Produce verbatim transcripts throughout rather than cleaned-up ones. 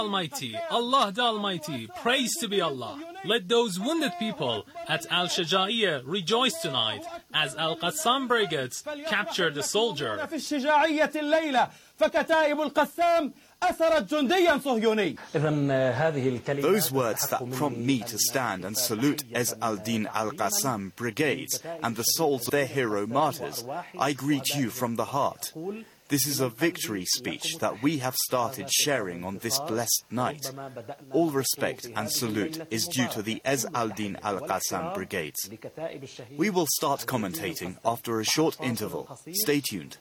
Almighty, Allah the Almighty, praise to be Allah. Let those wounded people at Al-Shaja'iyah rejoice tonight as Al-Qassam brigades captured a soldier. Those words that prompt me to stand and salute Ezz al-Din al-Qassam brigades and the souls of their hero martyrs, I greet you from the heart. This is a victory speech that we have started sharing on this blessed night. All respect and salute is due to the Ezz al-Din al-Qassam brigades. We will start commentating after a short interval. Stay tuned.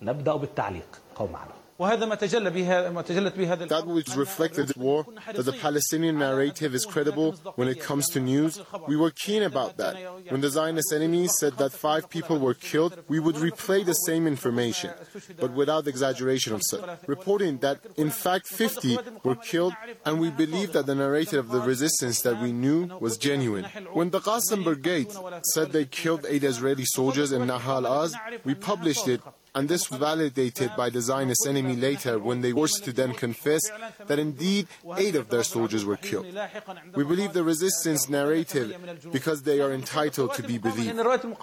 That which reflected the war, that the Palestinian narrative is credible when it comes to news, we were keen about that. When the Zionist enemies said that five people were killed, we would replay the same information, but without exaggeration of such, reporting that in fact fifty were killed, and we believed that the narrative of the resistance that we knew was genuine. When the Qassam Brigade said they killed eight Israeli soldiers in Nahal Az, we published it. And this was validated by the Zionist enemy later when they were forced to then confess that indeed eight of their soldiers were killed. We believe the resistance narrative because they are entitled to be believed.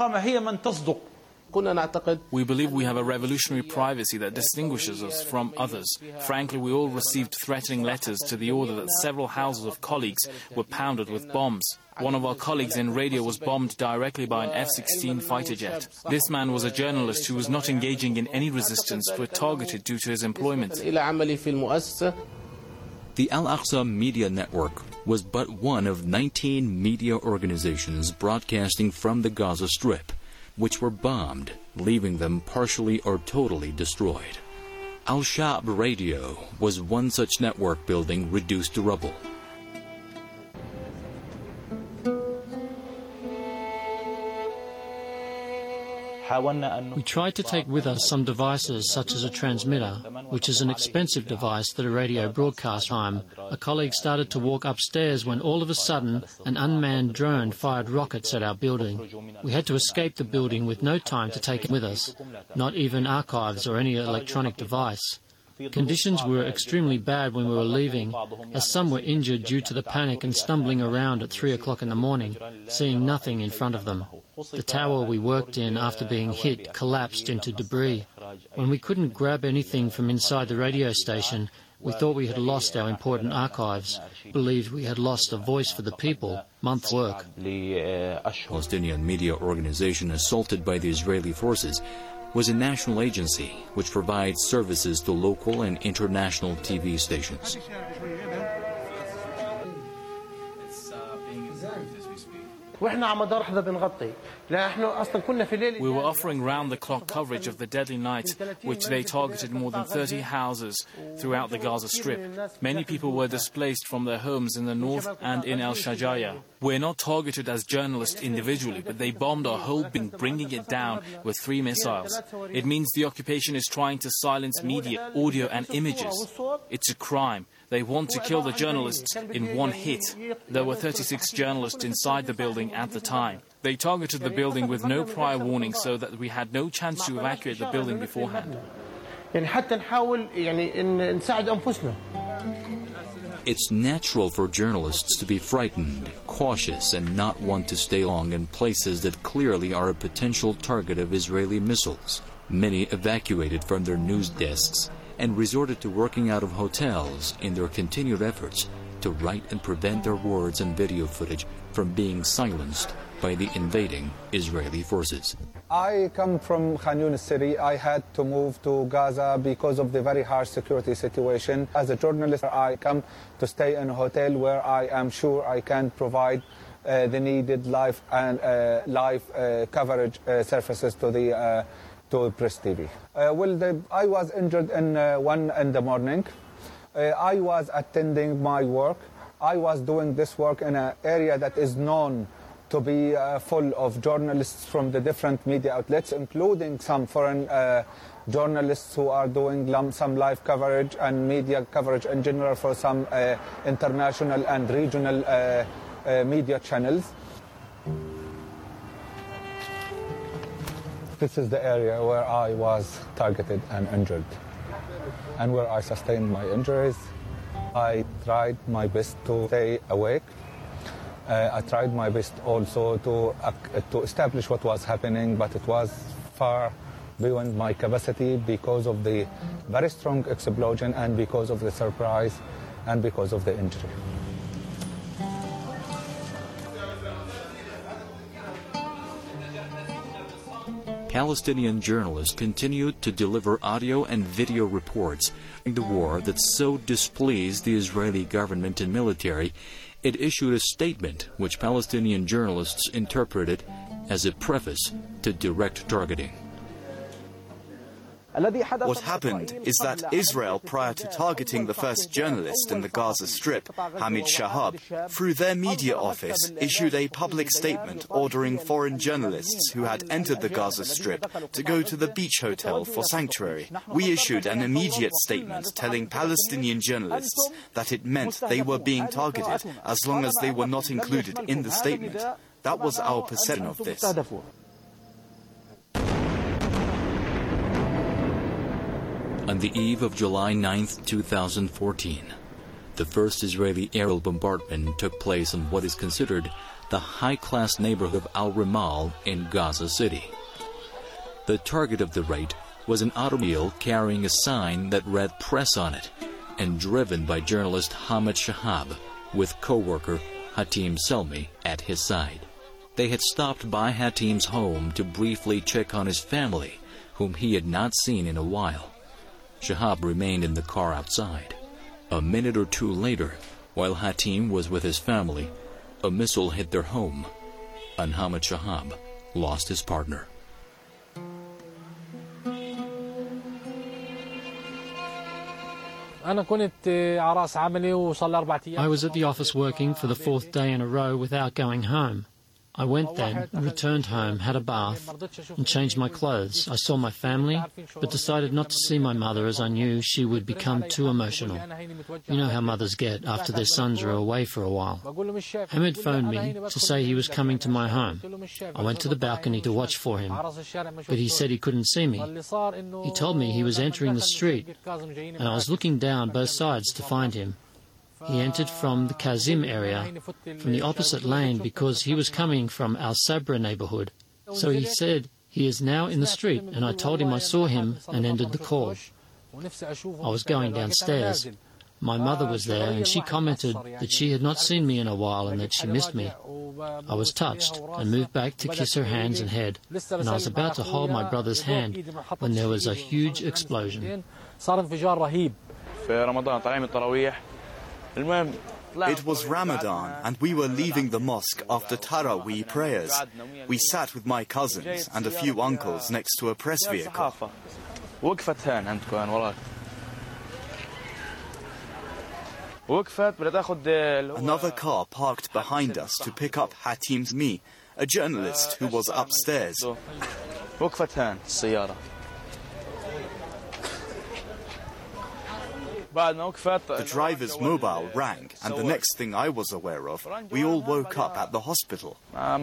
We believe we have a revolutionary privacy that distinguishes us from others. Frankly, we all received threatening letters to the order that several houses of colleagues were pounded with bombs. One of our colleagues in radio was bombed directly by an F sixteen fighter jet. This man was a journalist who was not engaging in any resistance but targeted due to his employment. The Al-Aqsa Media Network was but one of nineteen media organizations broadcasting from the Gaza Strip, which were bombed, leaving them partially or totally destroyed. Al-Sha'b Radio was one such network building reduced to rubble. We tried to take with us some devices such as a transmitter, which is an expensive device that a radio broadcasts time. A colleague started to walk upstairs when all of a sudden an unmanned drone fired rockets at our building. We had to escape the building with no time to take it with us, not even archives or any electronic device. Conditions were extremely bad when we were leaving, as some were injured due to the panic and stumbling around at three o'clock in the morning, seeing nothing in front of them. The tower we worked in after being hit collapsed into debris. When we couldn't grab anything from inside the radio station, we thought we had lost our important archives, believed we had lost a voice for the people, months' work. Palestinian media organization assaulted by the Israeli forces was a national agency which provides services to local and international T V stations. We were offering round-the-clock coverage of the deadly night, which they targeted more than thirty houses throughout the Gaza Strip. Many people were displaced from their homes in the north and in Al-Shaja'iyah. We're not targeted as journalists individually, but they bombed our whole building, bringing it down with three missiles. It means the occupation is trying to silence media, audio and images. It's a crime. They want to kill the journalists in one hit. There were thirty-six journalists inside the building at the time. They targeted the building with no prior warning so that we had no chance to evacuate the building beforehand. It's natural for journalists to be frightened, cautious, and not want to stay long in places that clearly are a potential target of Israeli missiles. Many evacuated from their news desks and resorted to working out of hotels in their continued efforts to write and prevent their words and video footage from being silenced by the invading Israeli forces. I come from Khan Yunis city. I had to move to Gaza because of the very harsh security situation. As a journalist, I come to stay in a hotel where I am sure I can provide uh, the needed live and uh, live uh, coverage uh, services to the uh, to Press T V. Uh, well, the, I was injured in uh, one in the morning. Uh, I was attending my work. I was doing this work in an area that is known to be uh, full of journalists from the different media outlets, including some foreign uh, journalists who are doing some live coverage and media coverage in general for some uh, international and regional uh, uh, media channels. This is the area where I was targeted and injured, and where I sustained my injuries. I tried my best to stay awake. Uh, I tried my best also to, uh, to establish what was happening, but it was far beyond my capacity because of the very strong explosion and because of the surprise and because of the injury. Palestinian journalists continued to deliver audio and video reports during the war that so displeased the Israeli government and military, it issued a statement which Palestinian journalists interpreted as a preface to direct targeting. What happened is that Israel, prior to targeting the first journalist in the Gaza Strip, Hamid Shahab, through their media office, issued a public statement ordering foreign journalists who had entered the Gaza Strip to go to the beach hotel for sanctuary. We issued an immediate statement telling Palestinian journalists that it meant they were being targeted as long as they were not included in the statement. That was our perception of this. On the eve of July ninth, two thousand fourteen, the first Israeli aerial bombardment took place on what is considered the high-class neighborhood of Al-Rimal in Gaza City. The target of the raid was an automobile carrying a sign that read "Press" on it, and driven by journalist Hamid Shahab, with co-worker Hatim Selmi at his side. They had stopped by Hatim's home to briefly check on his family, whom he had not seen in a while. Shahab remained in the car outside. A minute or two later, while Hatim was with his family, a missile hit their home, and Hamid Shahab lost his partner. I was at the office working for the fourth day in a row without going home. I went then, returned home, had a bath, and changed my clothes. I saw my family, but decided not to see my mother as I knew she would become too emotional. You know how mothers get after their sons are away for a while. Hamid phoned me to say he was coming to my home. I went to the balcony to watch for him, but he said he couldn't see me. He told me he was entering the street, and I was looking down both sides to find him. He entered from the Kazim area, from the opposite lane, because he was coming from Al Sabra neighborhood. So he said he is now in the street, and I told him I saw him and ended the call. I was going downstairs. My mother was there, and she commented that she had not seen me in a while and that she missed me. I was touched and moved back to kiss her hands and head, and I was about to hold my brother's hand when there was a huge explosion. It was Ramadan, and we were leaving the mosque after Taraweeh prayers. We sat with my cousins and a few uncles next to a press vehicle. Another car parked behind us to pick up Hatim's me, a journalist who was upstairs. The driver's mobile rang, and the next thing I was aware of, we all woke up at the hospital. I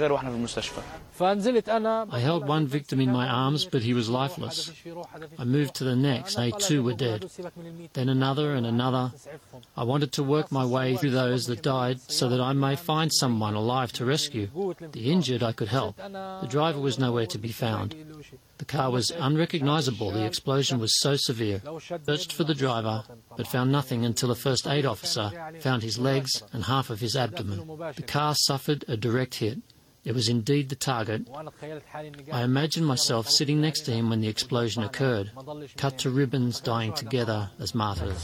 held one victim in my arms, but he was lifeless. I moved to the next, they too were dead. Then another and another. I wanted to work my way through those that died so that I may find someone alive to rescue. The injured I could help. The driver was nowhere to be found. The car was unrecognizable. The explosion was so severe. Searched for the driver, but found nothing until a first aid officer found his legs and half of his abdomen. The car suffered a direct hit. It was indeed the target. I imagined myself sitting next to him when the explosion occurred, cut to ribbons, dying together as martyrs.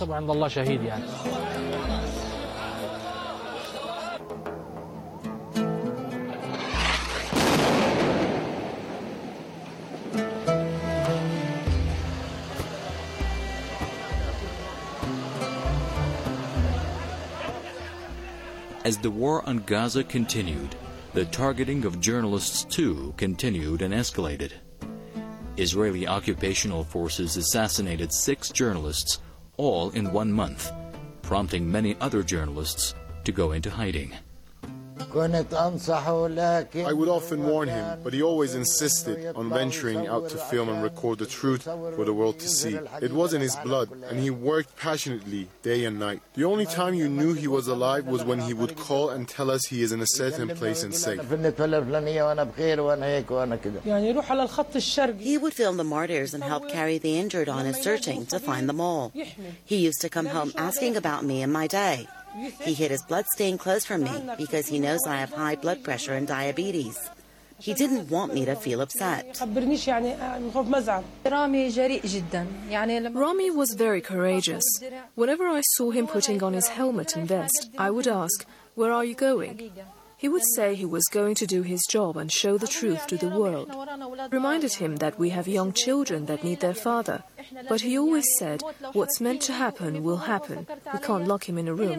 As the war on Gaza continued, the targeting of journalists too continued and escalated. Israeli occupational forces assassinated six journalists, all in one month, prompting many other journalists to go into hiding. I would often warn him, but he always insisted on venturing out to film and record the truth for the world to see. It was in his blood, and he worked passionately day and night. The only time you knew he was alive was when he would call and tell us he is in a certain place and safe. He would film the martyrs and help carry the injured on his searching to find them all. He used to come home asking about me and my day. He hid his blood-stained clothes from me because he knows I have high blood pressure and diabetes. He didn't want me to feel upset. Rami was very courageous. Whenever I saw him putting on his helmet and vest, I would ask, "Where are you going?" He would say he was going to do his job and show the truth to the world. Reminded him that we have young children that need their father. But he always said, what's meant to happen will happen. We can't lock him in a room.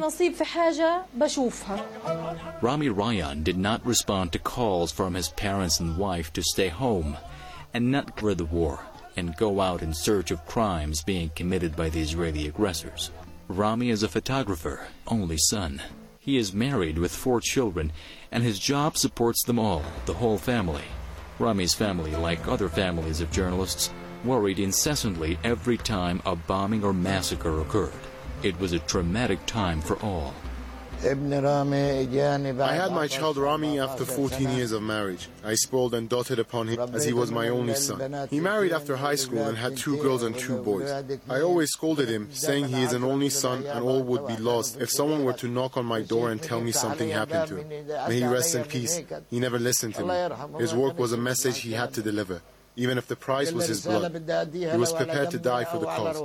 Rami Rayyan did not respond to calls from his parents and wife to stay home and not cover the war and go out in search of crimes being committed by the Israeli aggressors. Rami is a photographer, only son. He is married with four children, and his job supports them all, the whole family. Rami's family, like other families of journalists, worried incessantly every time a bombing or massacre occurred. It was a traumatic time for all. I had my child Rami after fourteen years of marriage. I spoiled and doted upon him as he was my only son. He married after high school and had two girls and two boys. I always scolded him, saying he is an only son and all would be lost if someone were to knock on my door and tell me something happened to him. May he rest in peace. He never listened to me. His work was a message he had to deliver. Even if the price was his blood, he was prepared to die for the cause.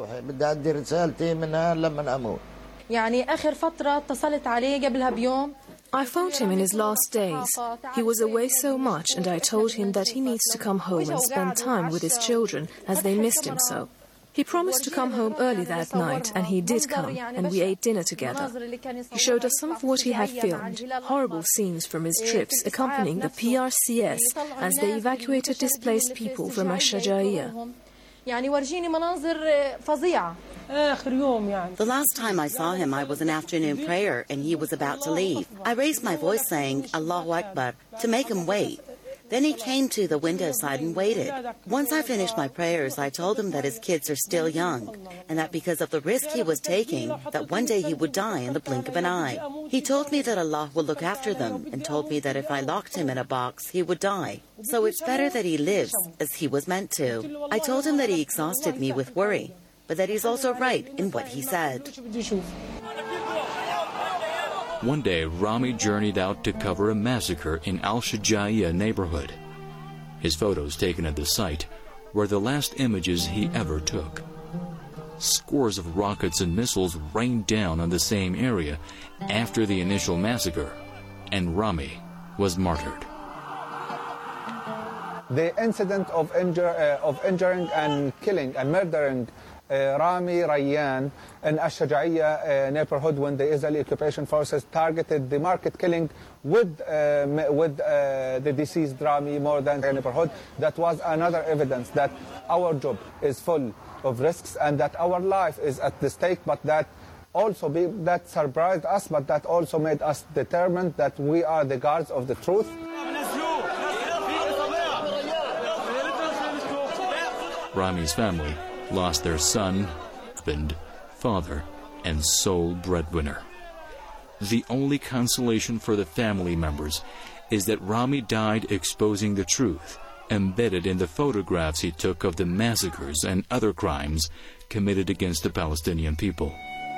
I phoned him in his last days. He was away so much, and I told him that he needs to come home and spend time with his children, as they missed him so. He promised to come home early that night, and he did come, and we ate dinner together. He showed us some of what he had filmed, horrible scenes from his trips accompanying the P R C S as they evacuated displaced people from Al-Shajaiya. The last time I saw him, I was in afternoon prayer, and he was about to leave. I raised my voice saying, Allahu Akbar, to make him wait. Then he came to the window side and waited. Once I finished my prayers, I told him that his kids are still young, and that because of the risk he was taking, that one day he would die in the blink of an eye. He told me that Allah would look after them, and told me that if I locked him in a box, he would die. So it's better that he lives as he was meant to. I told him that he exhausted me with worry, but that he's also right in what he said. One day, Rami journeyed out to cover a massacre in Al-Shajaiya neighborhood. His photos taken at the site were the last images he ever took. Scores of rockets and missiles rained down on the same area after the initial massacre, and Rami was martyred. The incident of, injure, uh, of injuring and killing and murdering Uh, Rami Rayyan in Al-Shajaiya uh, neighborhood when the Israeli occupation forces targeted the market, killing with, uh, with uh, the deceased Rami more than the neighborhood. That was another evidence that our job is full of risks and that our life is at the stake, but that also be, that surprised us, but that also made us determined that we are the guards of the truth. Rami's family lost their son, husband, father, and sole breadwinner. The only consolation for the family members is that Rami died exposing the truth, embedded in the photographs he took of the massacres and other crimes committed against the Palestinian people.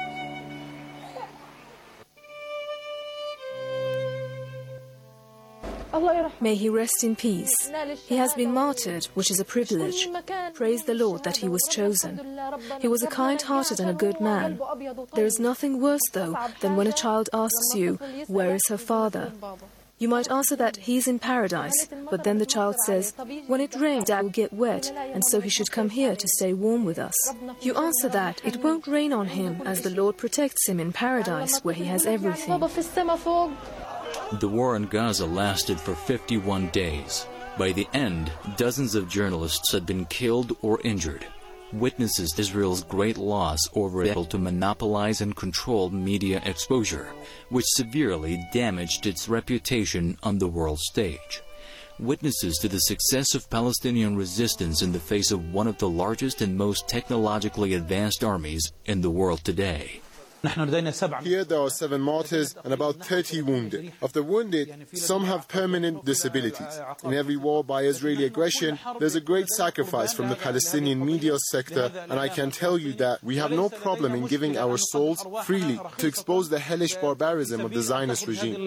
May he rest in peace. He has been martyred, which is a privilege. Praise the Lord that he was chosen. He was a kind-hearted and a good man. There is nothing worse, though, than when a child asks you, where is her father? You might answer that he's in paradise, but then the child says, when it rains, Dad will get wet, and so he should come here to stay warm with us. You answer that it won't rain on him, as the Lord protects him in paradise, where he has everything. The war in Gaza lasted for fifty-one days. By the end, dozens of journalists had been killed or injured. witnesses Israel's great loss over able to monopolize and control media exposure, which severely damaged its reputation on the world stage. Witnesses to the success of Palestinian resistance in the face of one of the largest and most technologically advanced armies in the world today. Here there are seven martyrs and about thirty wounded. Of the wounded, some have permanent disabilities. In every war by Israeli aggression, there's a great sacrifice from the Palestinian media sector, and I can tell you that we have no problem in giving our souls freely to expose the hellish barbarism of the Zionist regime.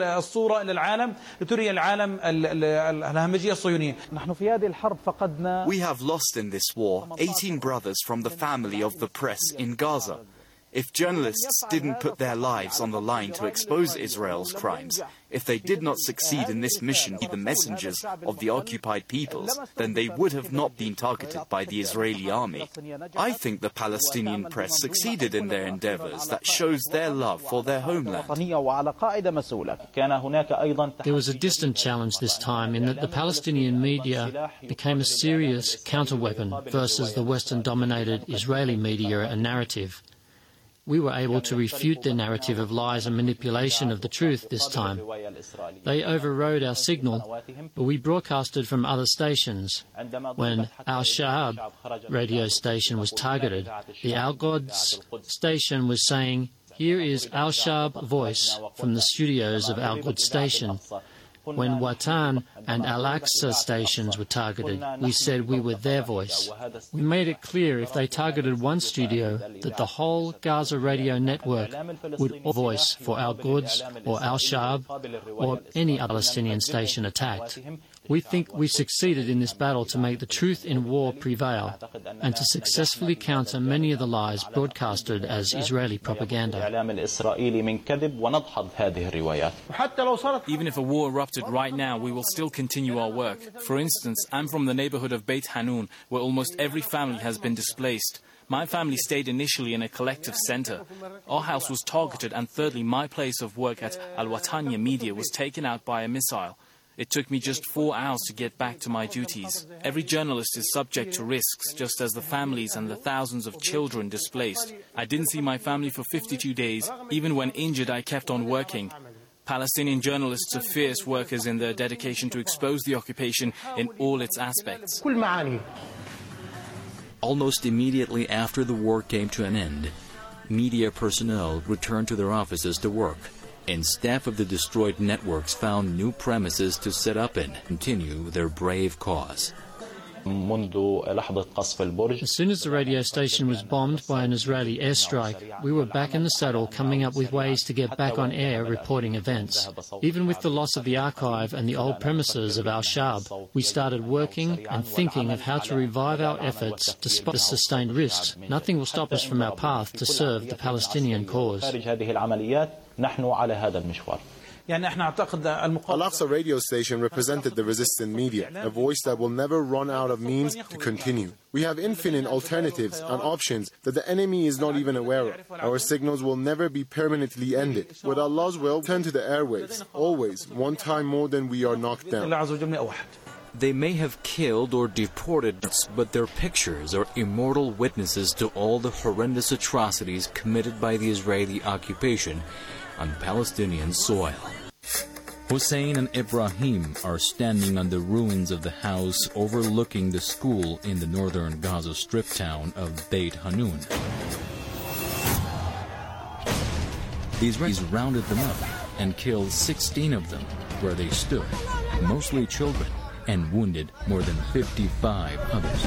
We have lost in this war eighteen brothers from the family of the press in Gaza. If journalists didn't put their lives on the line to expose Israel's crimes, if they did not succeed in this mission to be the messengers of the occupied peoples, then they would have not been targeted by the Israeli army. I think the Palestinian press succeeded in their endeavors that shows their love for their homeland. There was a distant challenge this time in that the Palestinian media became a serious counterweapon versus the Western-dominated Israeli media and narrative. We were able to refute their narrative of lies and manipulation of the truth this time. They overrode our signal, but we broadcasted from other stations. When Al Shahab radio station was targeted, the Al Quds station was saying, "Here is Al Shahab voice from the studios of Al Quds station." When Watan and Al-Aqsa stations were targeted, we said we were their voice. We made it clear if they targeted one studio that the whole Gaza radio network would voice for Al-Quds or Al-Shab or any Palestinian station attacked. We think we succeeded in this battle to make the truth in war prevail and to successfully counter many of the lies broadcasted as Israeli propaganda. Even if a war erupted right now, we will still continue our work. For instance, I'm from the neighborhood of Beit Hanun, where almost every family has been displaced. My family stayed initially in a collective center. Our house was targeted, and thirdly, my place of work at Al-Watania Media was taken out by a missile. It took me just four hours to get back to my duties. Every journalist is subject to risks, just as the families and the thousands of children displaced. I didn't see my family for fifty-two days. Even when injured, I kept on working. Palestinian journalists are fierce workers in their dedication to expose the occupation in all its aspects. Almost immediately after the war came to an end, media personnel returned to their offices to work, and staff of the destroyed networks found new premises to set up and continue their brave cause. As soon as the radio station was bombed by an Israeli airstrike, we were back in the saddle coming up with ways to get back on air reporting events. Even with the loss of the archive and the old premises of Al-Shab, we started working and thinking of how to revive our efforts despite the sustained risks. Nothing will stop us from our path to serve the Palestinian cause. Al-Aqsa radio station represented the resistant media, a voice that will never run out of means to continue. We have infinite alternatives and options that the enemy is not even aware of. Our signals will never be permanently ended. With Allah's will, turn to the airwaves, always, one time more than we are knocked down. They may have killed or deported us, but their pictures are immortal witnesses to all the horrendous atrocities committed by the Israeli occupation on Palestinian soil. Hussein and Ibrahim are standing on the ruins of the house overlooking the school in the northern Gaza Strip town of Beit Hanun. The Israelis rounded them up and killed sixteen of them where they stood, mostly children, and wounded more than fifty-five others.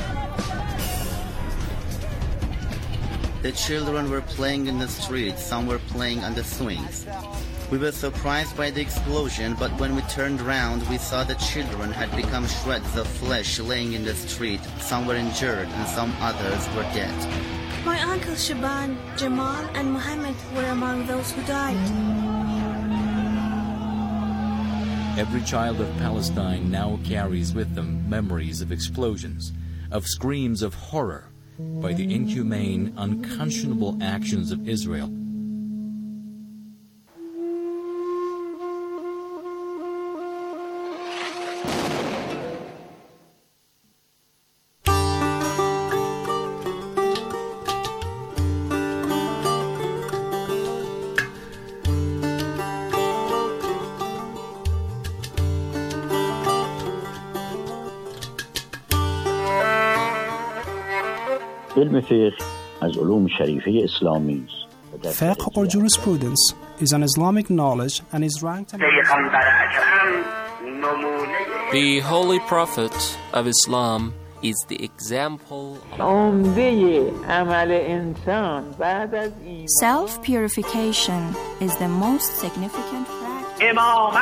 The children were playing in the street, some were playing on the swings. We were surprised by the explosion, but when we turned around, we saw the children had become shreds of flesh laying in the street. Some were injured and some others were dead. My uncles Shaban, Jamal, and Muhammad were among those who died. Every child of Palestine now carries with them memories of explosions, of screams of horror by the inhumane, unconscionable actions of Israel. Fiqh or jurisprudence is an Islamic knowledge and is ranked. The Holy Prophet of Islam is the example of self-purification is the most significant practice.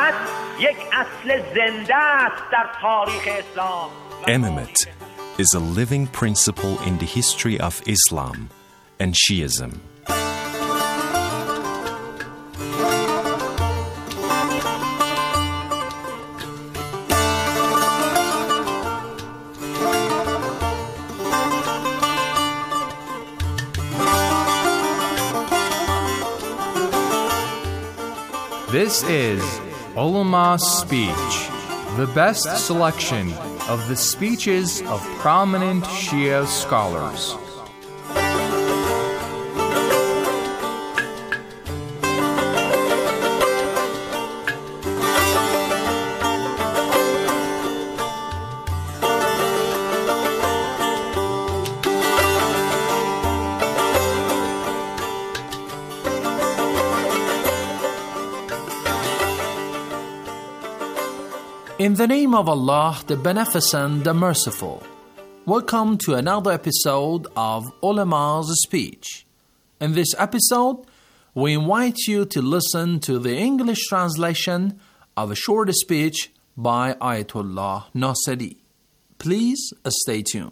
Imamate is a living principle in the history of Islam and Shiism. This is Ulama's Speech, the best selection of the speeches of prominent Shia scholars. In the name of Allah, the Beneficent, the Merciful. Welcome to another episode of Ulama's Speech. In this episode, we invite you to listen to the English translation of a short speech by Ayatollah Nasiri. Please stay tuned.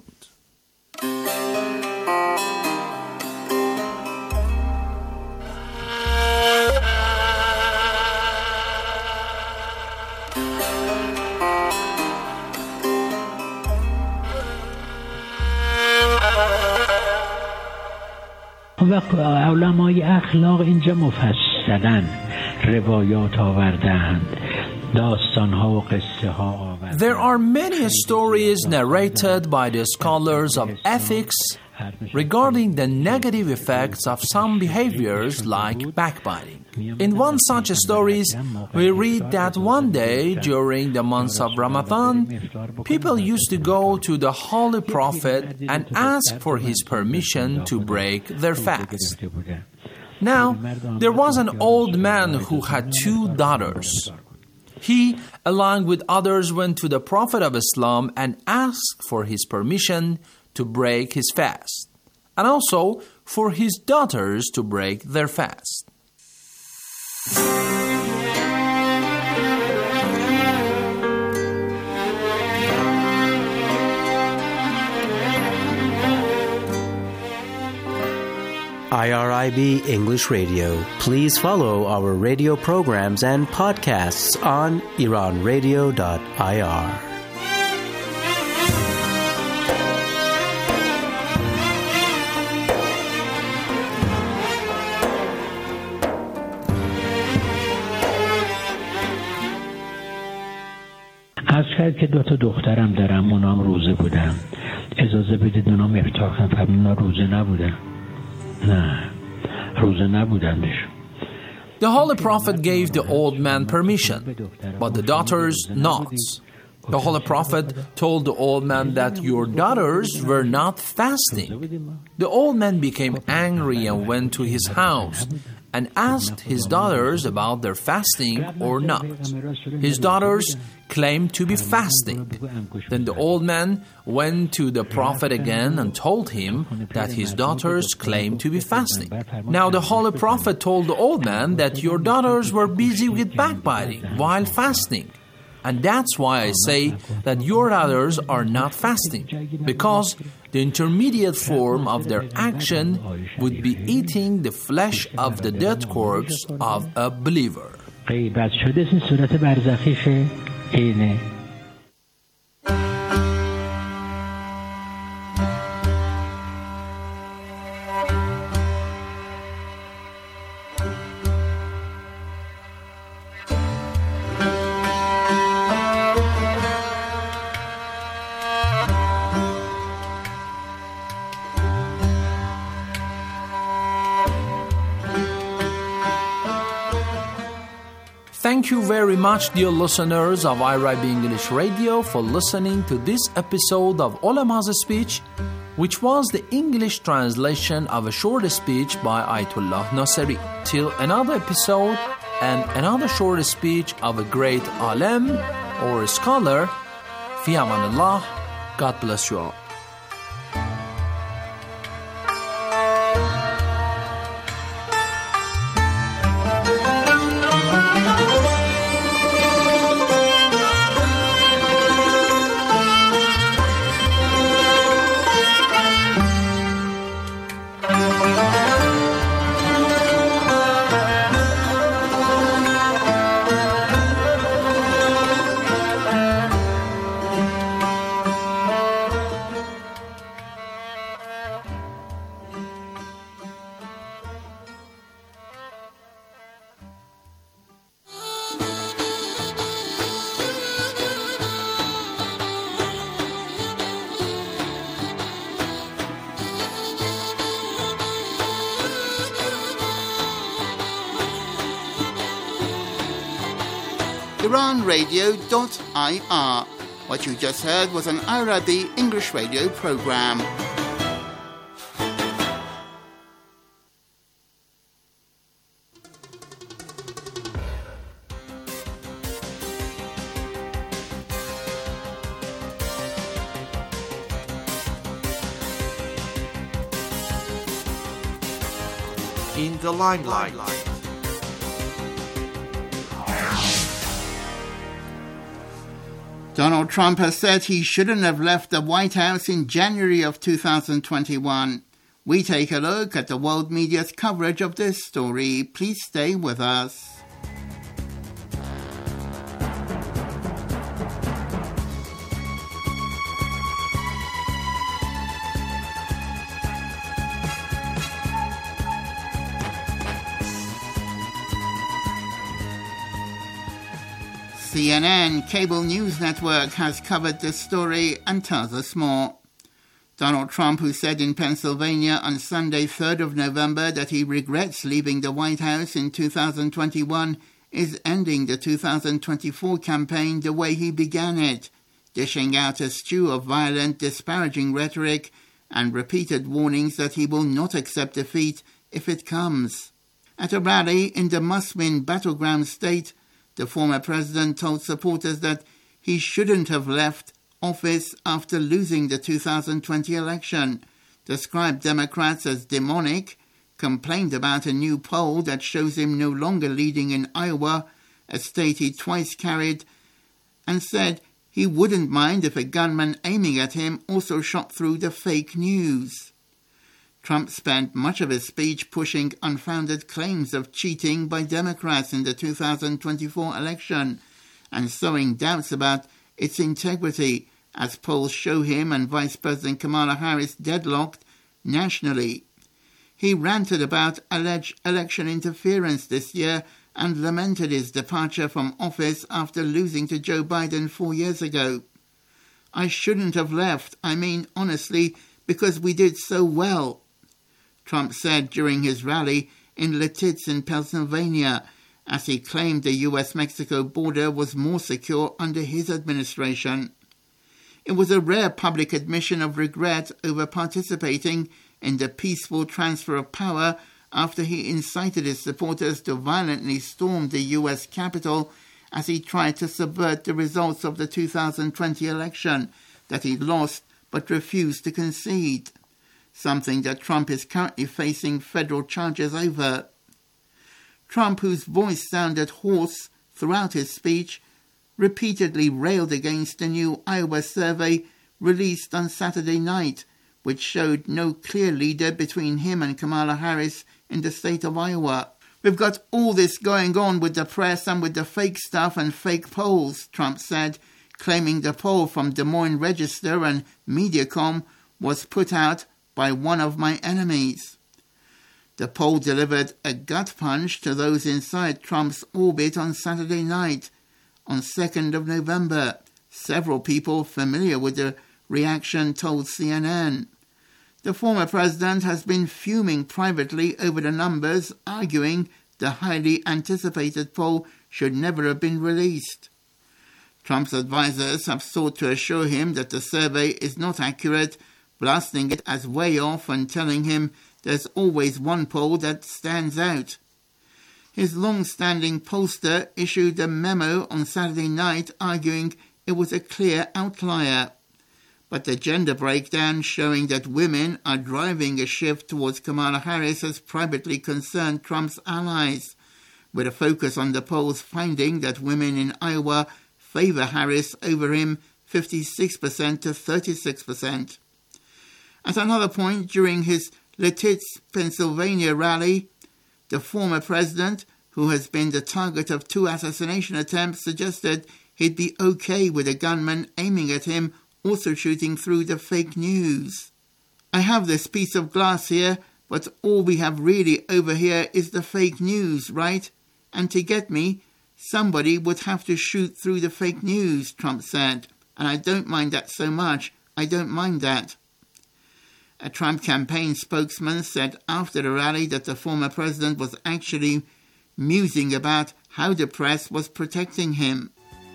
وقت علمای اخلاق اینجا مفصلن روایات آوردند داستان‌ها و قصه‌ها آوردند. There are many stories narrated by the scholars of ethics regarding the negative effects of some behaviors like backbiting. In one such stories, we read that one day during the months of Ramadan, people used to go to the Holy Prophet and ask for his permission to break their fast. Now, there was an old man who had two daughters. He, along with others, went to the Prophet of Islam and asked for his permission to break his fast, and also for his daughters to break their fast. I R I B English Radio. Please follow our radio programs and podcasts on iran radio dot I R. از کرد که دو تا دخترم دارم اونام روزه بودن اجازه بدید اونام افطار کنن فرمودن اونا روزه نبودن نه روزه نبودنش. The Holy Prophet gave the old man permission, but the daughters not. The Holy Prophet told the old man that your daughters were not fasting. The old man became angry and went to his house and asked his daughters about their fasting or not. His daughters claimed to be fasting. Then the old man went to the Prophet again and told him that his daughters claimed to be fasting. Now the Holy Prophet told the old man that your daughters were busy with backbiting while fasting. And that's why I say that your daughters are not fasting, because the intermediate form of their action would be eating the flesh of the dead corpse of a believer. غیبت شده این صورت برزخیشه اینه. Thank you very much, dear listeners of I R I B English Radio, for listening to this episode of Ulama's Speech. which was the English translation of a short speech by Ayatollah Nasiri. Till another episode and another short speech of a great alim or scholar. Fi amanillah. God bless you all. Iran Radio dot I R. What you just heard was an I R I B English radio program. In the limelight. Donald Trump has said he shouldn't have left the White House in January of two thousand twenty-one. We take a look at the world media's coverage of this story. Please stay with us. C N N cable news network has covered this story and tells us more. Donald Trump, who said in Pennsylvania on Sunday, third of November, that he regrets leaving the White House in two thousand twenty-one, is ending the two thousand twenty-four campaign the way he began it, dishing out a stew of violent, disparaging rhetoric and repeated warnings that he will not accept defeat if it comes. At a rally in the must-win battleground state, the former president told supporters that he shouldn't have left office after losing the two thousand twenty election, described Democrats as demonic, complained about a new poll that shows him no longer leading in Iowa, a state he twice carried, and said he wouldn't mind if a gunman aiming at him also shot through the fake news. Trump spent much of his speech pushing unfounded claims of cheating by Democrats in the two thousand twenty-four election and sowing doubts about its integrity, as polls show him and Vice President Kamala Harris deadlocked nationally. He ranted about alleged election interference this year and lamented his departure from office after losing to Joe Biden four years ago. I shouldn't have left, I mean honestly, because we did so well, Trump said during his rally in Lititz in Pennsylvania, as he claimed the U S Mexico border was more secure under his administration. It was a rare public admission of regret over participating in the peaceful transfer of power after he incited his supporters to violently storm the U S Capitol as he tried to subvert the results of the two thousand twenty election that he lost but refused to concede, something that Trump is currently facing federal charges over. Trump, whose voice sounded hoarse throughout his speech, repeatedly railed against a new Iowa survey released on Saturday night, which showed no clear leader between him and Kamala Harris in the state of Iowa. We've got all this going on with the press and with the fake stuff and fake polls, Trump said, claiming the poll from Des Moines Register and Mediacom was put out by one of my enemies. The poll delivered a gut punch to those inside Trump's orbit on Saturday night. On second of November, several people familiar with the reaction told C N N. The former president has been fuming privately over the numbers, arguing the highly anticipated poll should never have been released. Trump's advisers have sought to assure him that the survey is not accurate, blasting it as way off and telling him there's always one poll that stands out. His long-standing pollster issued a memo on Saturday night arguing it was a clear outlier. But the gender breakdown showing that women are driving a shift towards Kamala Harris has privately concerned Trump's allies, with a focus on the poll's finding that women in Iowa favor Harris over him fifty-six percent to thirty-six percent. At another point during his Lititz, Pennsylvania rally, the former president, who has been the target of two assassination attempts, suggested he'd be okay with a gunman aiming at him also shooting through the fake news. I have this piece of glass here, but all we have really over here is the fake news, right? And to get me, somebody would have to shoot through the fake news, Trump said. And I don't mind that so much. I don't mind that. A Trump campaign spokesman said after the rally that the former president was actually musing about how the press was protecting him.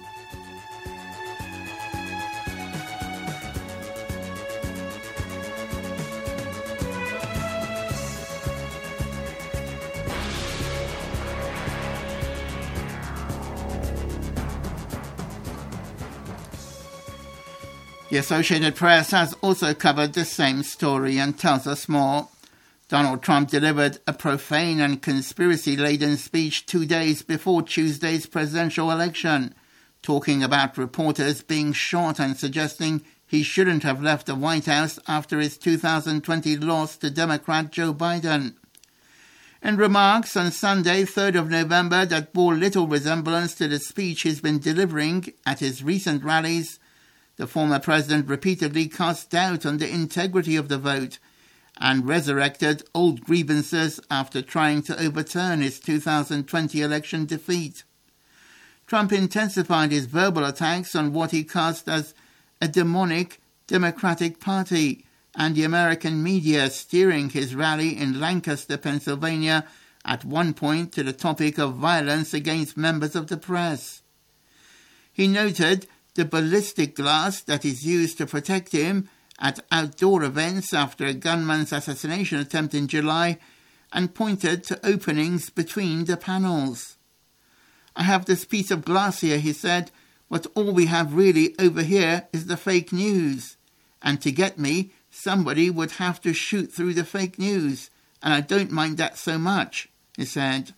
The Associated Press has also covered the same story and tells us more. Donald Trump delivered a profane and conspiracy-laden speech two days before Tuesday's presidential election, talking about reporters being shot and suggesting he shouldn't have left the White House after his two thousand twenty loss to Democrat Joe Biden. In remarks on Sunday, third of November, that bore little resemblance to the speech he's been delivering at his recent rallies, the former president repeatedly cast doubt on the integrity of the vote and resurrected old grievances after trying to overturn his two thousand twenty election defeat. Trump intensified his verbal attacks on what he cast as a demonic Democratic Party and the American media, steering his rally in Lancaster, Pennsylvania, at one point to the topic of violence against members of the press. He noted the ballistic glass that is used to protect him at outdoor events after a gunman's assassination attempt in July and pointed to openings between the panels. I have this piece of glass here, he said, but all we have really over here is the fake news. And to get me, somebody would have to shoot through the fake news, and I don't mind that so much, he said.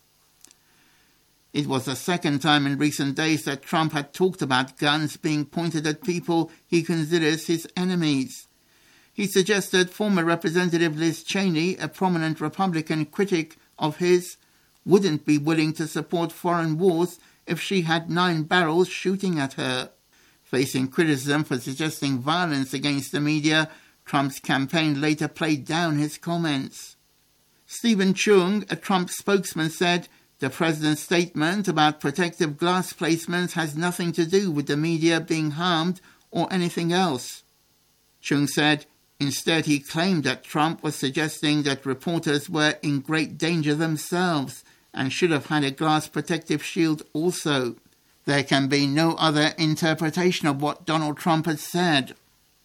It was the second time in recent days that Trump had talked about guns being pointed at people he considers his enemies. He suggested former Representative Liz Cheney, a prominent Republican critic of his, wouldn't be willing to support foreign wars if she had nine barrels shooting at her. Facing criticism for suggesting violence against the media, Trump's campaign later played down his comments. Stephen Chung, a Trump spokesman, said, "The president's statement about protective glass placements has nothing to do with the media being harmed or anything else." Chung said, instead he claimed that Trump was suggesting that reporters were in great danger themselves and should have had a glass protective shield also. There can be no other interpretation of what Donald Trump had said.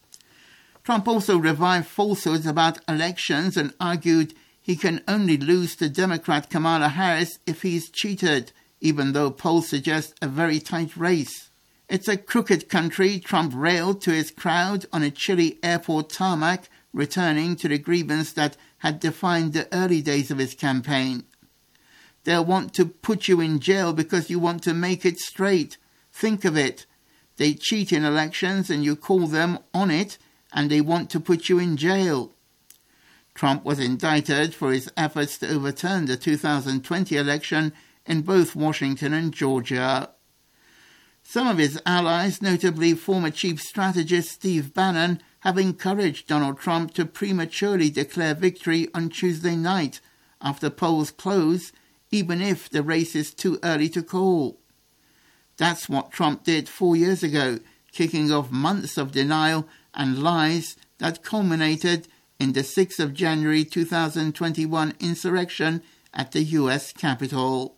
Trump also revived falsehoods about elections and argued he can only lose to Democrat Kamala Harris if he's cheated, even though polls suggest a very tight race. It's a crooked country, Trump railed to his crowd on a chilly airport tarmac, returning to the grievance that had defined the early days of his campaign. They'll want to put you in jail because you want to make it straight. Think of it. They cheat in elections and you call them on it, and they want to put you in jail. Trump was indicted for his efforts to overturn the two thousand twenty election in both Washington and Georgia. Some of his allies, notably former Chief Strategist Steve Bannon, have encouraged Donald Trump to prematurely declare victory on Tuesday night after polls close, even if the race is too early to call. That's what Trump did four years ago, kicking off months of denial and lies that culminated in the sixth of January two thousand twenty-one insurrection at the U S Capitol.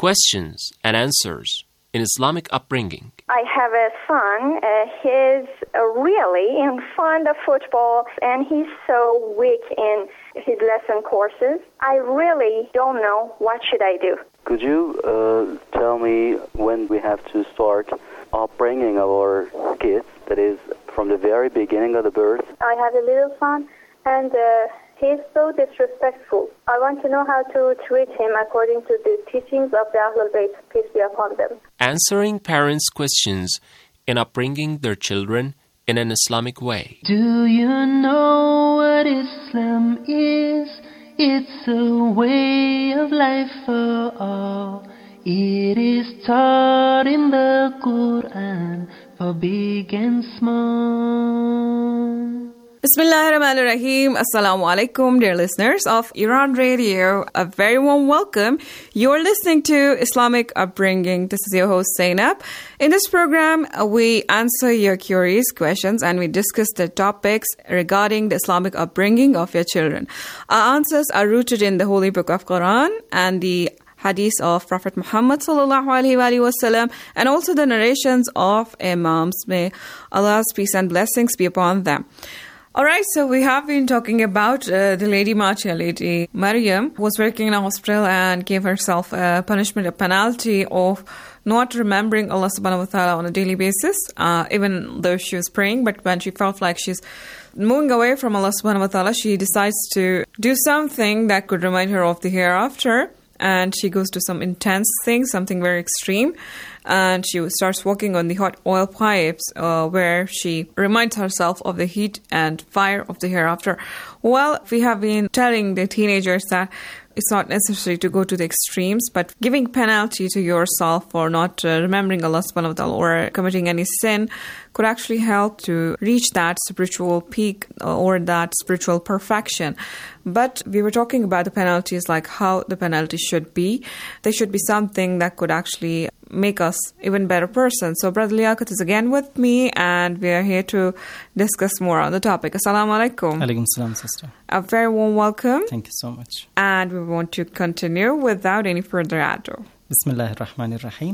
questions and answers in Islamic upbringing. I have a son. Uh, he's uh, really in fond of football, and he's so weak in his lesson courses. I really don't know what should I do. Could you uh, tell me when we have to start upbringing our kids, that is, from the very beginning of the birth? I have a little son, and uh, he's so disrespectful. I want to know how to treat him according to the teachings of the Ahlul Bayt, peace be upon them. Answering parents' questions in upbringing their children in an Islamic way. Do you know what Islam is? It's a way of life for all. It is taught in the Quran for big and small. Bismillahirrahmanirrahim. Assalamu alaikum, dear listeners of Iran Radio. A very warm welcome. You're listening to Islamic Upbringing. This is your host, Zainab. In this program, we answer your curious questions and we discuss the topics regarding the Islamic upbringing of your children. Our answers are rooted in the Holy Book of Quran and the Hadith of Prophet Muhammad sallallahu alaihi wasallam, and also the narrations of Imams. May Allah's peace and blessings be upon them. All right, so we have been talking about uh, the Lady Martyr, Lady Maryam, who was working in a hospital and gave herself a punishment, a penalty of not remembering Allah subhanahu wa ta'ala on a daily basis, uh, even though she was praying. But when she felt like she's moving away from Allah subhanahu wa ta'ala, she decides to do something that could remind her of the hereafter. And she goes to some intense thing, something very extreme. And she starts walking on the hot oil pipes uh, where she reminds herself of the heat and fire of the hereafter. Well, we have been telling the teenagers that it's not necessary to go to the extremes, but giving penalty to yourself for not uh, remembering Allah subhanahu wa ta'ala or committing any sin could actually help to reach that spiritual peak or that spiritual perfection. But we were talking about the penalties, like how the penalty should be. They should be something that could actually make us even better person. So Brother Liaquat is again with me, and we are here to discuss more on the topic. Assalamu alaikum. Alaikum salam, sister. A very warm welcome. Thank you so much. And we want to continue without any further ado. Bismillahir Rahmanir Rahim.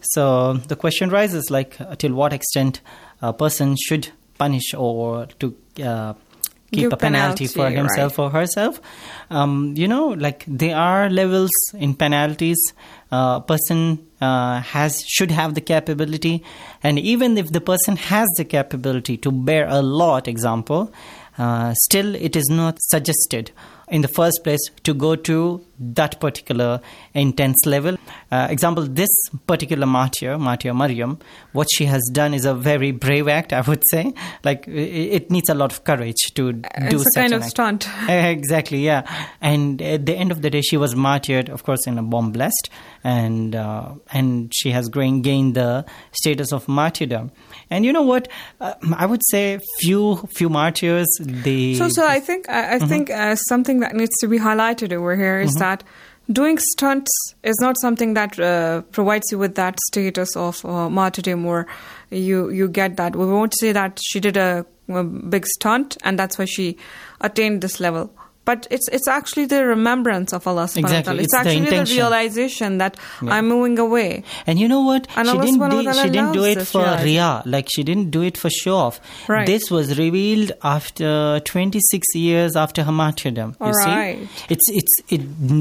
So the question rises, like, uh, till what extent a person should punish or to uh, keep Give a penalty, penalty for himself right. or herself. Um, you know, like there are levels in penalties. A uh, person uh, has should have the capability, and even if the person has the capability to bear a lot, example, uh, still it is not suggested in the first place to go to that particular intense level. Uh, example, this particular martyr, Martyr Maryam, what she has done is a very brave act, I would say. Like, it, it needs a lot of courage to do it's such a kind an of act. stunt. Exactly, yeah. And at the end of the day, she was martyred, of course, in a bomb blast, and uh, and she has gained, gained the status of martyrdom. And you know what? Uh, I would say few few martyrs, they... So, so I think, I, I mm-hmm. think uh, something that needs to be highlighted over here is mm-hmm. that doing stunts is not something that uh, provides you with that status of uh, martyrdom, or you you get that. We won't say that she did a, a big stunt and that's why she attained this level. But it's it's actually the remembrance of Allah subhanahu exactly. wa ta'ala. It's, it's actually the, the realization that yeah. I'm moving away. And you know what? And she Allah didn't, subhanahu do, wa ta'ala she didn't do it this, for yeah. riyah. Like, she didn't do it for show off. Right. This was revealed after twenty-six years after her martyrdom. You All see? right. It's, it's, it,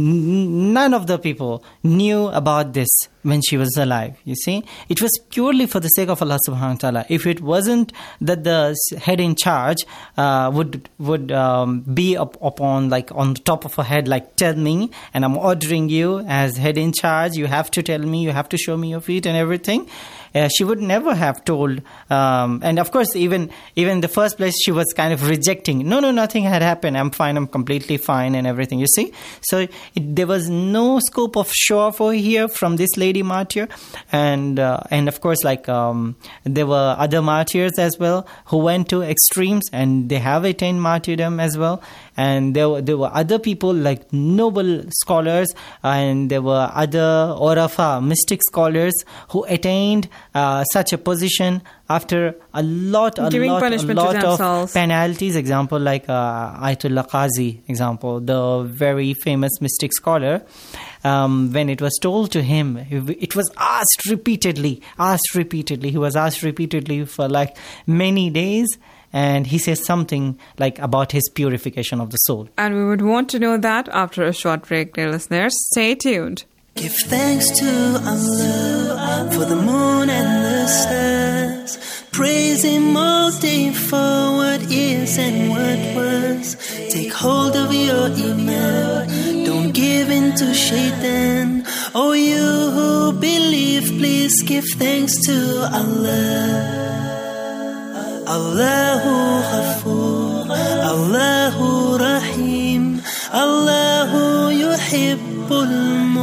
none of the people knew about this when she was alive, you see. It was purely for the sake of Allah subhanahu wa ta'ala. If it wasn't that the head in charge uh, would would um, be up, upon, like, on the top of her head, like, tell me, and I'm ordering you as head in charge, you have to tell me, you have to show me your feet and everything. Uh, she would never have told. Um, and of course, even even in the first place, she was kind of rejecting. No, no, nothing had happened. I'm fine. I'm completely fine and everything, you see. So it, there was no scope of show over here from this lady martyr. And, uh, and of course, like um, there were other martyrs as well who went to extremes, and they have attained martyrdom as well. And there were, there were other people like noble scholars, and there were other Orafa, mystic scholars who attained uh, such a position after a lot, a Giving lot, a lot of penalties. Example like uh, Ayatollah Qazi, example, the very famous mystic scholar. um, when it was told to him, it was asked repeatedly, asked repeatedly. He was asked repeatedly for like many days. And he says something like about his purification of the soul. And we would want to know that after a short break, dear listeners. Stay tuned. Give thanks to Allah for the moon and the stars. Praise Him all day for what is and what was. Take hold of your iman. Don't give in to shaitan. Oh, you who believe, please give thanks to Allah. Allahu Ghafoor, Allahu Rahim, Allahu Yuhibbul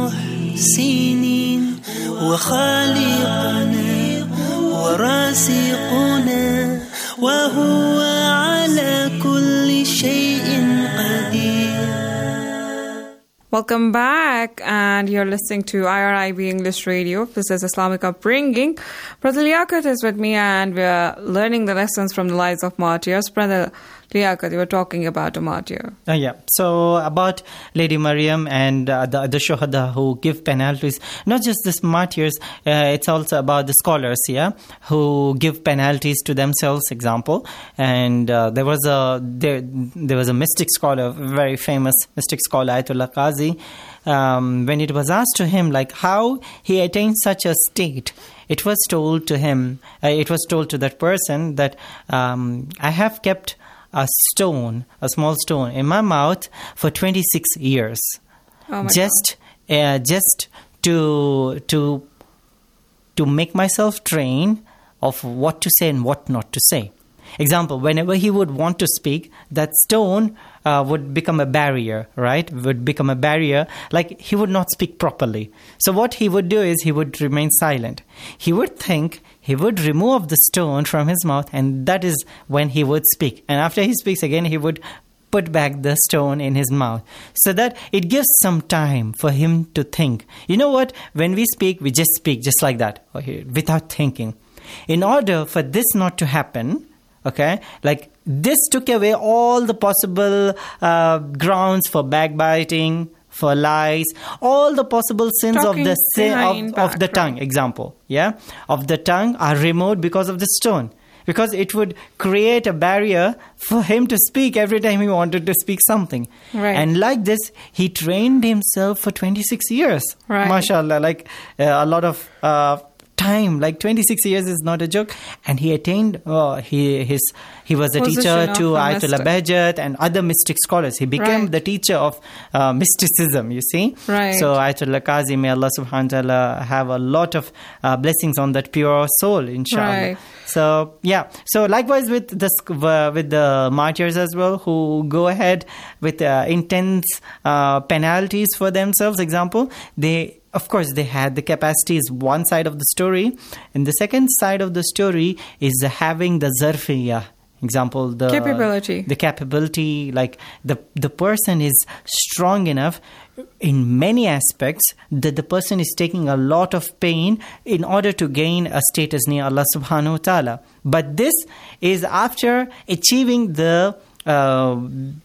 Muhsinin, Wa Khaliquna, Wa Raziquna, Wa Huwa Ala Kulli Shay'in Qadir. Welcome back, and you're listening to I R I B English Radio. This is Islamic Upbringing. Brother Liaquat is with me, and we're learning the lessons from the lives of martyrs. Brother Liaquat, you were talking about a martyr. Uh, yeah, so about Lady Maryam and uh, the, the Shuhada who give penalties. Not just this martyrs, uh, it's also about the scholars, yeah, who give penalties to themselves, example. And uh, there was a there, there was a mystic scholar, very famous mystic scholar, Ayatollah Qazi. Um, when it was asked to him, like, how he attained such a state, it was told to him, uh, it was told to that person that um, I have kept a stone, a small stone, in my mouth for twenty-six years, oh my just uh, just to to to make myself train of what to say and what not to say. Example, whenever he would want to speak, that stone uh, would become a barrier, right? Would become a barrier, like he would not speak properly. So what he would do is he would remain silent. He would think, he would remove the stone from his mouth, and that is when he would speak. And after he speaks again, he would put back the stone in his mouth, so that it gives some time for him to think. You know what? When we speak, we just speak just like that, without thinking. In order for this not to happen, okay, like this took away all the possible uh, grounds for backbiting, for lies, all the possible sins Talking of the sin of, back, of the right. tongue, example, yeah, of the tongue are removed because of the stone. Because it would create a barrier for him to speak every time he wanted to speak something. Right. And like this, he trained himself for twenty-six years. Right. MashaAllah, like uh, a lot of uh, time, like twenty-six years is not a joke. And he attained, oh, he his he was a Position teacher of to a Ayatollah mystic. Bahjat and other mystic scholars. He became Right. the teacher of uh, mysticism, you see. Right. So Ayatollah Qazi, may Allah subhanahu wa ta'ala have a lot of uh, blessings on that pure soul, inshallah. Right. So, yeah. So, likewise with the, uh, with the martyrs as well, who go ahead with uh, intense uh, penalties for themselves, example, they, of course, they had the capacity is one side of the story. And the second side of the story is having the zarfiyah. Example, the Capability. the capability, like the the person is strong enough in many aspects that the person is taking a lot of pain in order to gain a status near Allah subhanahu wa ta'ala. But this is after achieving the uh,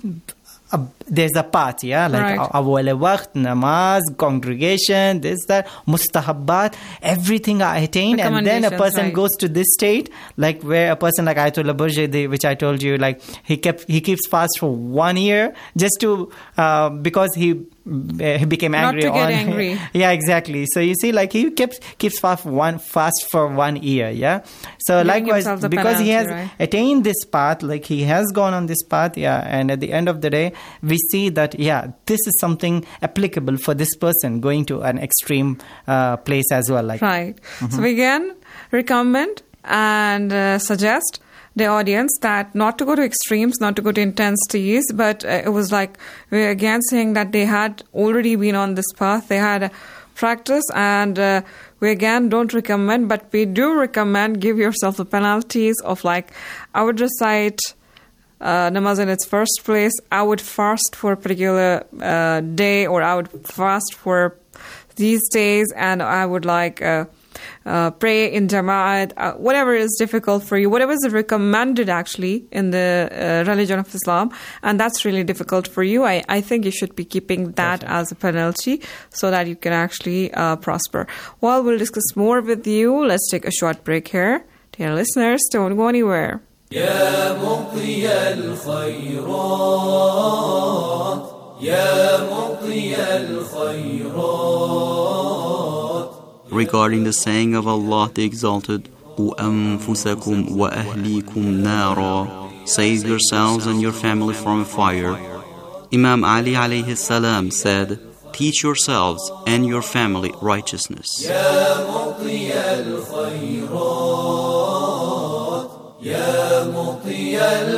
uh, there's a path, yeah, like Right. awwal waqt, namaz, congregation, this, that, mustahabbat, everything are attained, and then a Recommendations, person right. goes to this state, like where a person like Ayatollah Burjadi, which I told you, like he kept he keeps fast for one year just to uh, because he uh, he became Not angry. to get on, angry. Yeah, exactly. So you see, like he keeps keeps fast one fast for one year. Yeah. So Giving likewise, himself the because he has penalty, right? attained this path, like he has gone on this path. Yeah, and at the end of the day, we see that yeah, this is something applicable for this person going to an extreme uh, place as well. Like Right. So we can recommend and uh, suggest the audience that not to go to extremes, not to go to intensities, but uh, it was like we're again saying that they had already been on this path. They had a practice, and uh, we again don't recommend, but we do recommend give yourself the penalties of like, I would recite uh, namaz in its first place. I would fast for a particular uh, day, or I would fast for these days, and I would like uh, uh, pray in Jama'at, uh, whatever is difficult for you, whatever is recommended actually in the uh, religion of Islam, and that's really difficult for you, I, I think you should be keeping that Perfect. as a penalty so that you can actually uh, prosper. Well, we'll discuss more with you. Let's take a short break here. Dear listeners, don't go anywhere. يا مطي الخيرات يا مطي الخيرات. Regarding the saying of Allah the Exalted, قُوا أَنفُسَكُمْ وَأَهْلِيكُمْ نَارًا, save yourselves and your family from a fire. Imam Ali alayhi salam said, teach yourselves and your family righteousness. يا مطي الخيرات يا مطي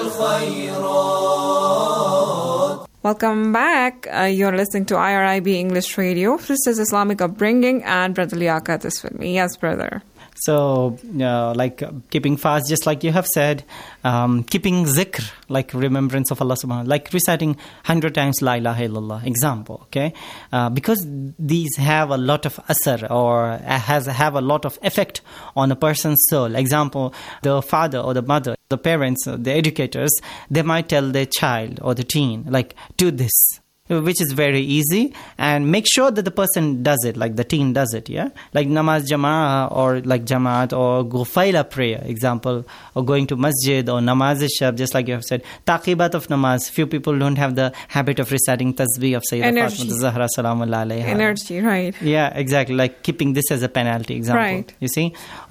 الخيرات. Welcome back. Uh, you're listening to I R I B English Radio. This is Islamic Upbringing, and Brother Liaquat is with me. Yes, brother. So, uh, like uh, keeping fast, just like you have said, um, keeping zikr, like remembrance of Allah subhanahu wa ta'ala, like reciting one hundred times La ilaha illallah, example, okay? Uh, because these have a lot of asar, or has have a lot of effect on a person's soul. Example, the father or the mother, the parents, the educators, they might tell their child or the teen, like, do this, which is very easy, and make sure that the person does it, like the teen does it, yeah? Like namaz jama'ah, or like jamaat, or gufaila prayer, example, or going to masjid, or namaz shab, just like you have said. Taqibat of namaz, few people don't have the habit of reciting tasbih of Sayyidah Fatima Zahra salamullah alayha. Energy, right. Yeah, exactly, like keeping this as a penalty, example, right. You see?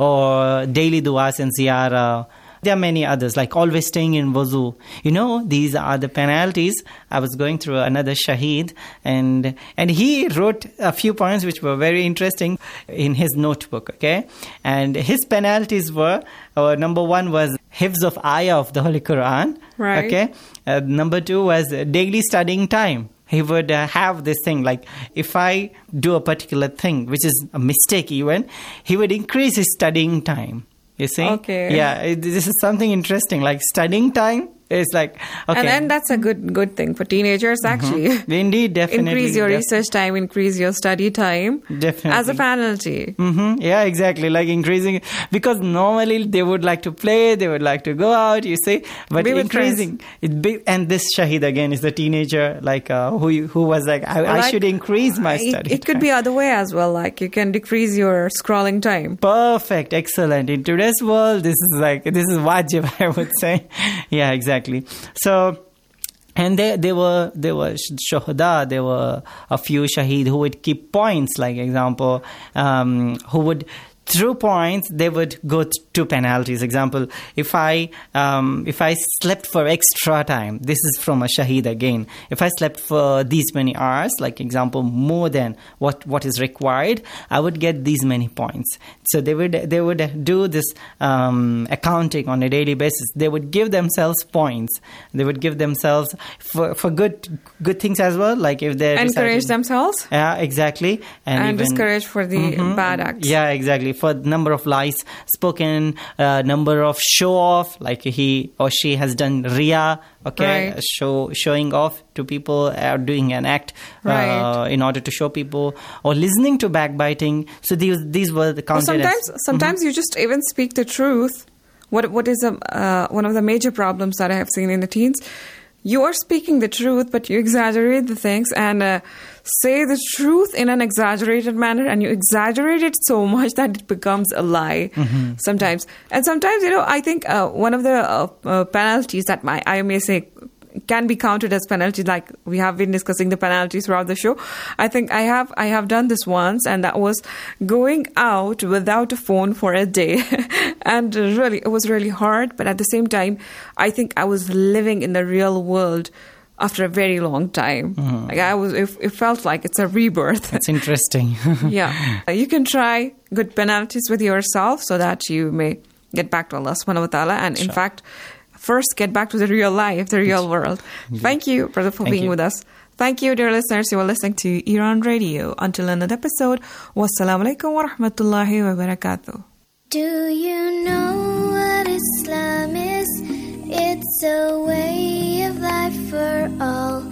Or daily du'as and ziyarah. There are many others, like always staying in wuzu. You know, these are the penalties. I was going through another shaheed, and and he wrote a few points which were very interesting in his notebook, okay? And his penalties were, uh, number one was hifz of ayah of the Holy Quran, right. Okay? Uh, number two was daily studying time. He would uh, have this thing, like if I do a particular thing, which is a mistake even, he would increase his studying time. You see? Okay. Yeah, it, this is something interesting. Like studying time is like, okay. And then that's a good good thing for teenagers, actually. Mm-hmm. Indeed, definitely. Increase your def- research time, increase your study time. Definitely. As a penalty. Mm-hmm. Yeah, exactly. Like increasing, because normally they would like to play, they would like to go out, you see. But increasing, it be, and this shaheed again is the teenager, like uh, who who was like, I, like, I should increase my it, study It could be other way as well, like you can decrease your scrolling time. Perfect, excellent. In today's world, this is like, this is wajib, I would say. Yeah, exactly. So, and they they were they were shuhada. There were a few shaheed who would keep points. Like example, um, who would through points they would go th- to penalties. Example, if I um, if I slept for extra time, this is from a shaheed again. If I slept for these many hours, like example, more than what, what is required, I would get these many points. So they would they would do this um, accounting on a daily basis. They would give themselves points. They would give themselves for, for good good things as well. Like if they encourage themselves. Yeah, exactly, and, and even, discourage for the mm-hmm, bad acts. Yeah, exactly. For number of lies spoken, uh, number of show off, like he or she has done riya, okay, right. show showing off to people, or doing an act right. uh, in order to show people, or listening to backbiting. So these these were the counted. Well, sometimes as, sometimes mm-hmm. you just even speak the truth. What what is a, uh, one of the major problems that I have seen in the teens? You are speaking the truth, but you exaggerate the things and uh, say the truth in an exaggerated manner, and you exaggerate it so much that it becomes a lie mm-hmm. sometimes. And sometimes, you know, I think uh, one of the uh, uh, penalties that my I may say can be counted as penalties, like we have been discussing the penalties throughout the show. I think I have I have done this once, and that was going out without a phone for a day. And really, it was really hard. But at the same time, I think I was living in the real world after a very long time. Mm-hmm. Like I was, it, it felt like it's a rebirth. That's interesting. Yeah. You can try good penalties with yourself so that you may get back to Allah subhanahu wa ta'ala. And sure. in fact, first get back to the real life, the real world. Thank you, brother, for Thank being you. with us. Thank you, dear listeners. You are listening to Iran Radio. Until another episode, wassalamu alaikum wa rahmatullahi wa barakatuh. Do you know what Islam is? It's a way of life for all.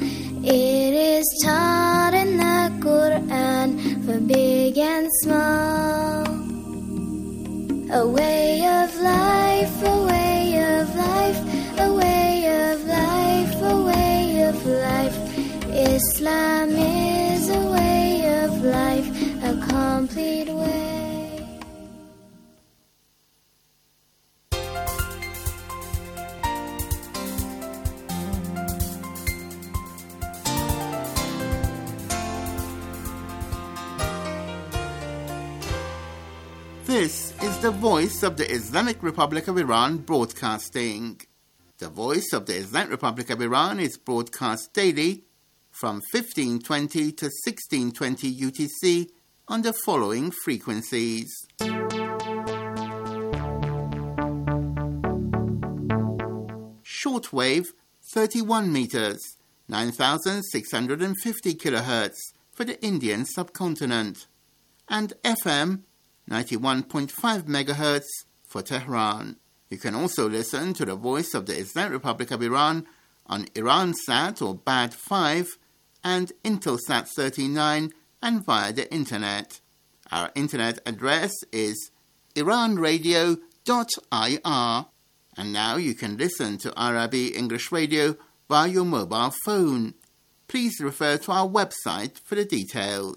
It is taught in the Quran for big and small. way of life, a way of life, a way of life, a way of life. Islam is a way of life, a complete way. This is the Voice of the Islamic Republic of Iran broadcasting. The Voice of the Islamic Republic of Iran is broadcast daily from fifteen twenty to sixteen twenty U T C on the following frequencies. Shortwave thirty-one meters, nine thousand six hundred fifty kilohertz for the Indian subcontinent, and F M ninety-one point five megahertz for Tehran. You can also listen to the Voice of the Islamic Republic of Iran on Iransat or B A D five and Intelsat thirty-nine and via the internet. Our internet address is iran radio dot I R. And now you can listen to R I B English Radio via your mobile phone. Please refer to our website for the details.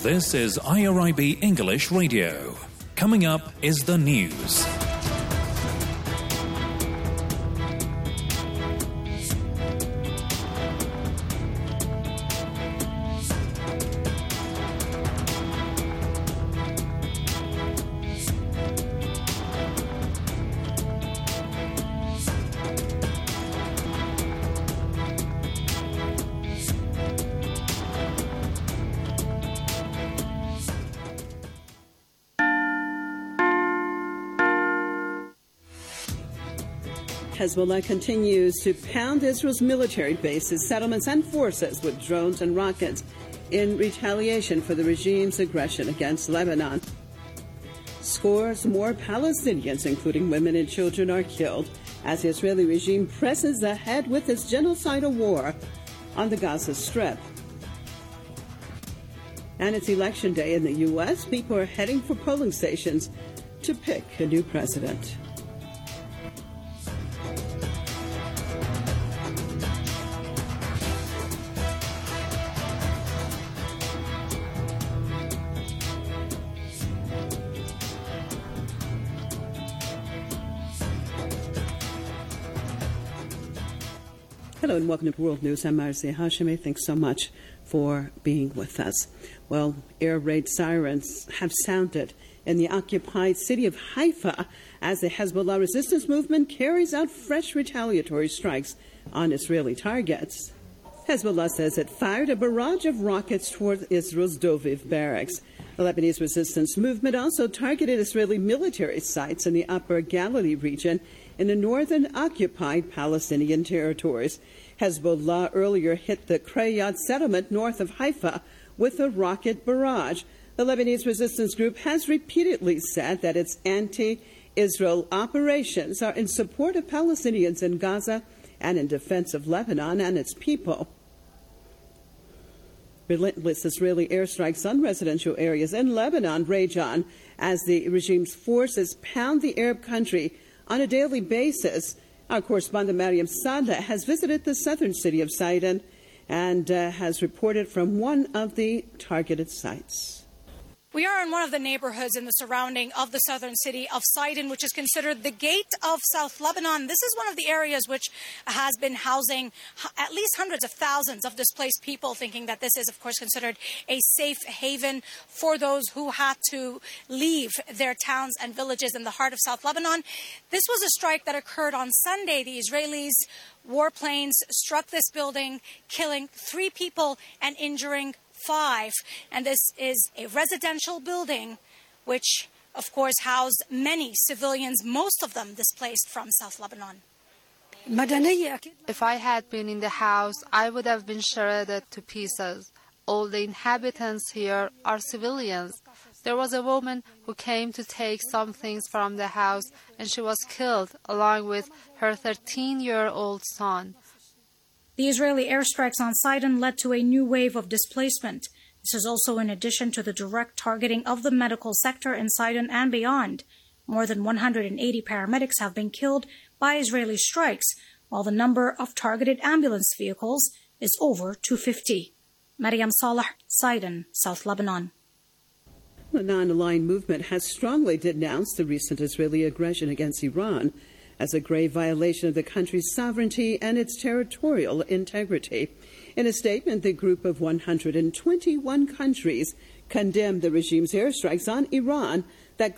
This is I R I B English Radio. Coming up is the news. Hezbollah continues to pound Israel's military bases, settlements, and forces with drones and rockets in retaliation for the regime's aggression against Lebanon. Scores more Palestinians, including women and children, are killed as the Israeli regime presses ahead with its genocidal war on the Gaza Strip. And it's election day in the U S. People are heading for polling stations to pick a new president. Hello and welcome to World News. I'm Marcia Hashemi. Thanks so much for being with us. Well, air raid sirens have sounded in the occupied city of Haifa as the Hezbollah resistance movement carries out fresh retaliatory strikes on Israeli targets. Hezbollah says it fired a barrage of rockets toward Israel's Doviv barracks. The Lebanese resistance movement also targeted Israeli military sites in the Upper Galilee region in the northern occupied Palestinian territories. Hezbollah earlier hit the Krayat settlement north of Haifa with a rocket barrage. The Lebanese resistance group has repeatedly said that its anti-Israel operations are in support of Palestinians in Gaza and in defense of Lebanon and its people. Relentless Israeli airstrikes on residential areas in Lebanon rage on as the regime's forces pound the Arab country on a daily basis. Our correspondent Mariam Sadeh has visited the southern city of Sidon and uh, has reported from one of the targeted sites. We are in one of the neighborhoods in the surrounding of the southern city of Sidon, which is considered the gate of South Lebanon. This is one of the areas which has been housing at least hundreds of thousands of displaced people, thinking that this is, of course, considered a safe haven for those who had to leave their towns and villages in the heart of South Lebanon. This was a strike that occurred on Sunday. The Israelis' warplanes struck this building, killing three people and injuring five, and this is a residential building which, of course, housed many civilians, most of them displaced from South Lebanon. If I had been in the house, I would have been shredded to pieces. All the inhabitants here are civilians. There was a woman who came to take some things from the house, and she was killed along with her thirteen-year-old son. The Israeli airstrikes on Sidon led to a new wave of displacement. This is also in addition to the direct targeting of the medical sector in Sidon and beyond. More than one hundred eighty paramedics have been killed by Israeli strikes, while the number of targeted ambulance vehicles is over two hundred fifty. Mariam Saleh, Sidon, South Lebanon. The non-aligned movement has strongly denounced the recent Israeli aggression against Iran as a grave violation of the country's sovereignty and its territorial integrity. In a statement, the group of one hundred twenty-one countries condemned the regime's airstrikes on Iran